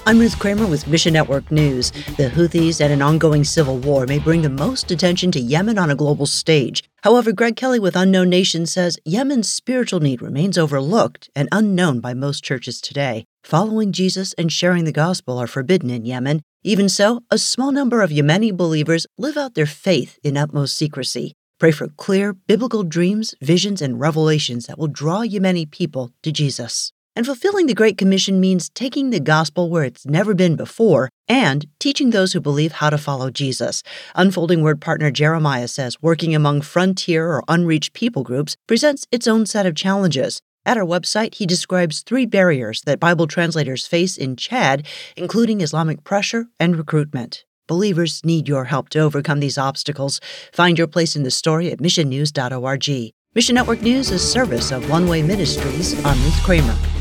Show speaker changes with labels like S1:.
S1: I'm Ruth Kramer with Mission Network News. The Houthis and an ongoing civil war may bring the most attention to Yemen on a global stage. However, Greg Kelly with Unknown Nation says Yemen's spiritual need remains overlooked and unknown by most churches today. Following Jesus and sharing the gospel are forbidden in Yemen. Even so, a small number of Yemeni believers live out their faith in utmost secrecy. Pray for clear, biblical dreams, visions, and revelations that will draw Yemeni people to Jesus. And fulfilling the Great Commission means taking the gospel where it's never been before and teaching those who believe how to follow Jesus. Unfolding Word partner Jeremiah says working among frontier or unreached people groups presents its own set of challenges. At our website, he describes 3 barriers that Bible translators face in Chad, including Islamic pressure and recruitment. Believers need your help to overcome these obstacles. Find your place in the story at missionnews.org. Mission Network News is service of One Way Ministries. I'm Ruth Kramer.